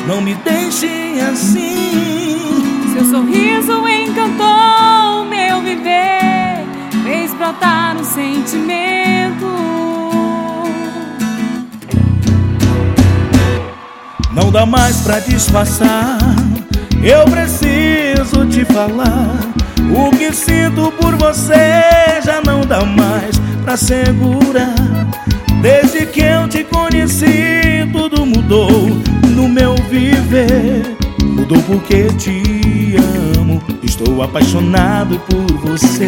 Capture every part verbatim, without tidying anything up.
não me deixe assim. Seu sorriso encantou meu viver, fez brotar um sentimento. Não dá mais pra disfarçar, eu preciso te falar. O que sinto por você já não dá mais pra segurar. Desde que eu te conheci, tudo mudou no meu viver. Mudou porque te amo, estou apaixonado por você.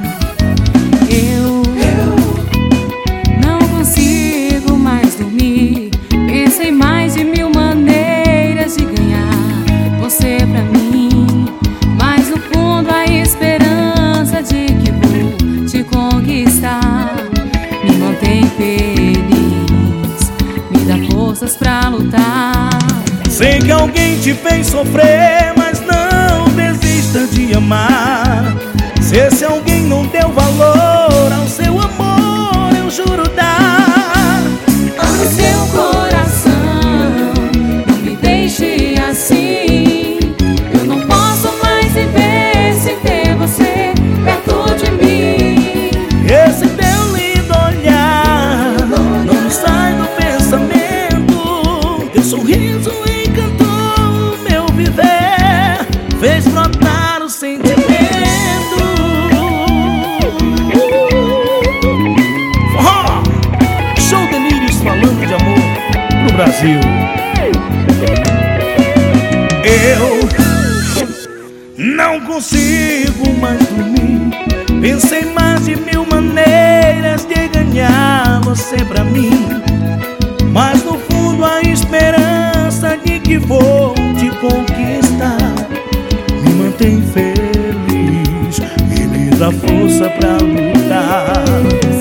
Eu, eu não consigo mais dormir. Pensei mais de mil maneiras de ganhar você pra mim, mas no fundo a esperança de que vou te conquistar me mantém feliz, me dá forças pra lutar. Sei que alguém te fez sofrer, mas não desista de amar. Se esse alguém não deu valor ao seu amor, eu juro dar. Ame seu coração, não me deixe assim. Eu não posso mais viver sem ter você perto de mim. Esse teu lindo olhar não me sai do pensamento. Teu sorriso encantou meu viver, fez brotar o sentimento. Forró! Show Delírios falando de amor pro Brasil. Eu não consigo mais dormir. Pensei mais de mil maneiras de ganhar você pra mim, mas no fundo a esperança de que vou te conquistar me mantém feliz e me dá força pra lutar.